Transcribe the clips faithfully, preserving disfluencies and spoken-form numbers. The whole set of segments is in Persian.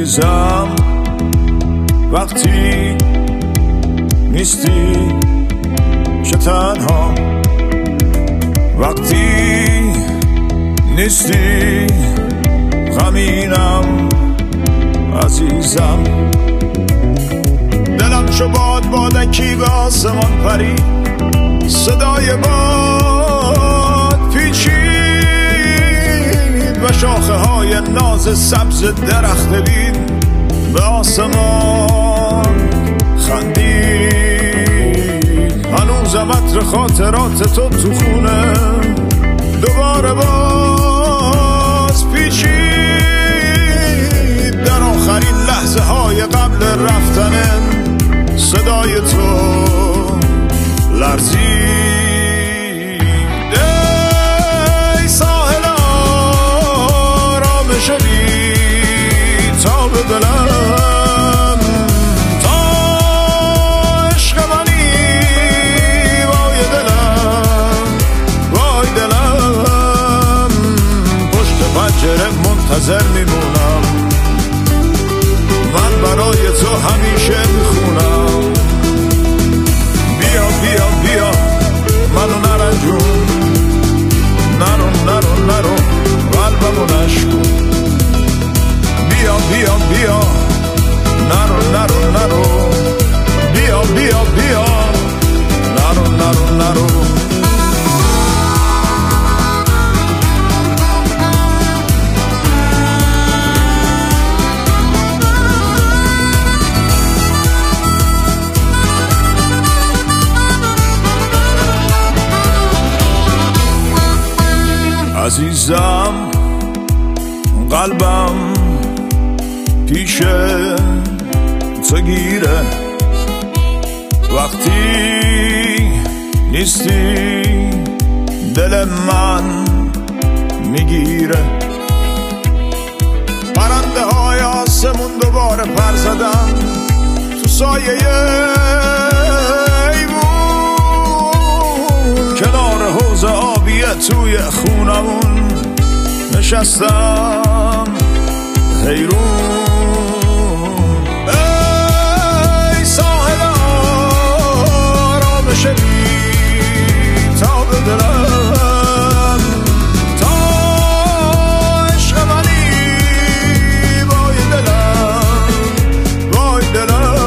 عزیزم وقتی نیستی چه تنها، وقتی نیستی غمینم عزیزم. دلم شو باد بادکی به آسمان پرید، صدای باد پیچید و شاخه های ناز سبز درخت دید به آسمان خندید. هنوزم عطر خاطرات تو تو خونه دوباره باز پیچید. در آخرین لحظه های قبل رفتن صدای تو لرزید. ای ساحل آرام شدی تا به دلم، تا عشق منی وای دلم وای دلم. پشت پنجره منتظر میمونم، من برای تو همیشه میخونم. بیا بیا بیا منو نرنجون، نرو نرو نرو قلبمو نشکن. بیا بیا بیا نرو نرو نرو، بیا بیا بیا نرو نرو نرو. عزیزم قلبم پیش تو گیره، وقتی نیستی دل من میگیره. پرنده های آسمون دوباره پر زدن تو سایه ایوون، کنار حوض آبیه توی خونمون نشستم حیرون. ای ساحل آرام شدی تا به دلم، تا عشق منی وای دلم وای دلم.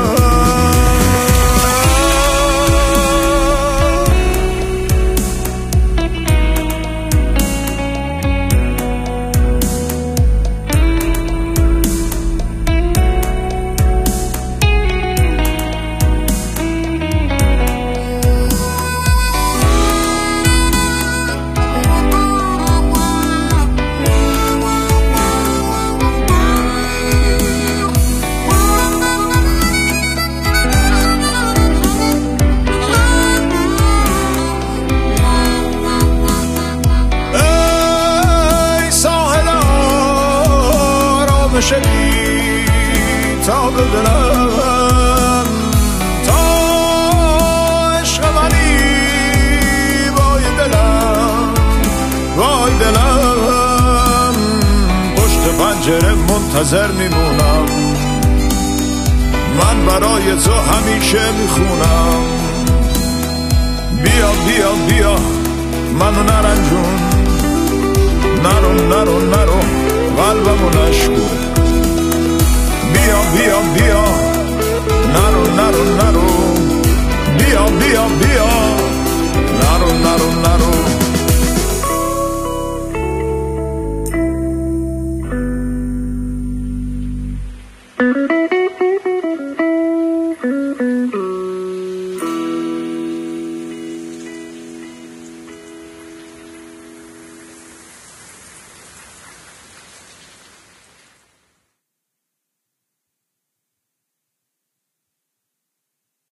شدی تا به دلم، تا عشق منی وای دلم وای دلم. پشت پنجره منتظر میمونم، من برای تو همیشه میخونم. بیا بیا بیا منو نرنجون، نرو نرو نرو قلبمو نشکن.